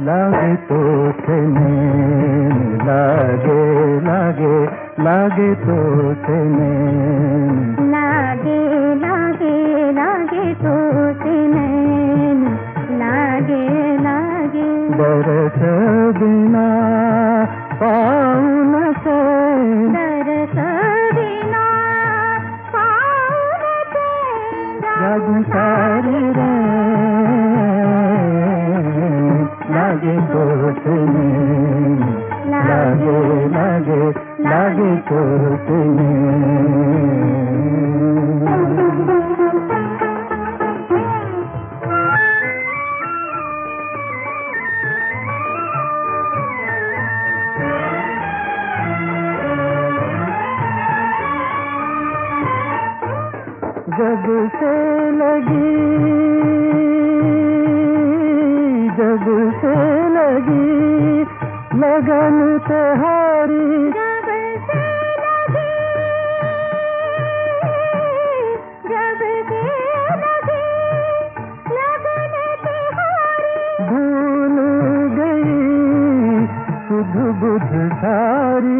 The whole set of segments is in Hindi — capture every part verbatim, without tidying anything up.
लागे टूटने, लागे लागे लागे टूटने, लागे लागे लागे टूटने, लागे लागे बरस बिना पाऊँ न से, बरस बिना पाऊँ न से, जागूं सारी लागे टूटने, लागे लागे लागे टूटने। जब से लगी, जब से लगी लगन तुम्हारी, जब से लगी, जब से लगी लगन तुम्हारी, भूल गई सुध बुध सारी,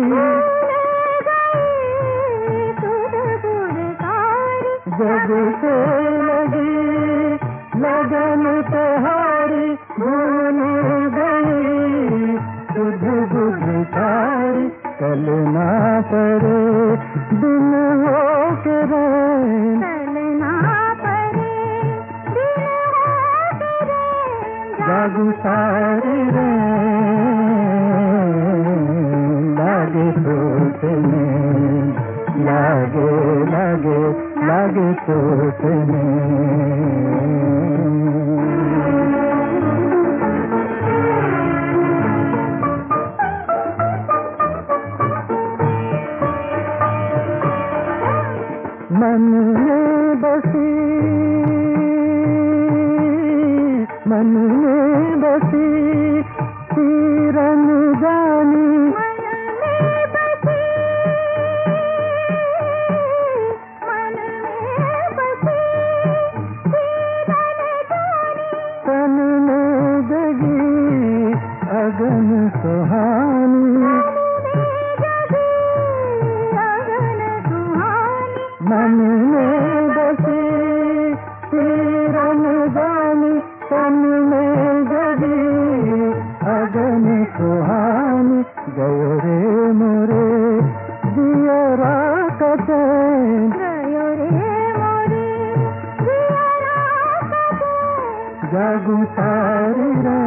जब से लगी लगन तुम्हारी, भूल गई सुध बुध सारी, चलना पड़े दिन हो के रहे, चलना पड़े दिन हो के रहे, जागू सारी रे लागे टूटने, लागे लागे लागे टूटने। मन में बसी, मन में बसी तीरन जानी, मन में बसी, मन में बसी तीरन जानी, तन में जगी अगन सुहानी, मन में बसी तीरन जानी, तन में जगी अगन सुहानी, गयो रे मोरे दियरा का चैन, गयो रे मोरे दियरा का चैन, जागू सारी रे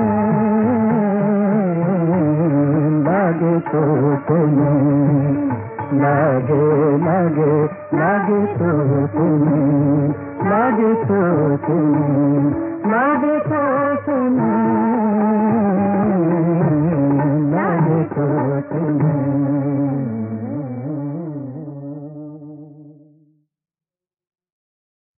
लागे टूटने, लागे लागे लागे टूटने, लागे टूटने, लागे टूटने, लागे टूटने।